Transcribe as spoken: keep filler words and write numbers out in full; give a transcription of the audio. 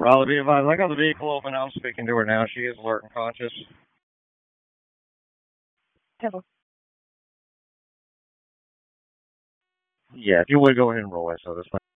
Raleigh, be advised, I got the vehicle open. I'm speaking to her now. She is alert and conscious. Hello. Yeah, if you would go ahead and roll it, so this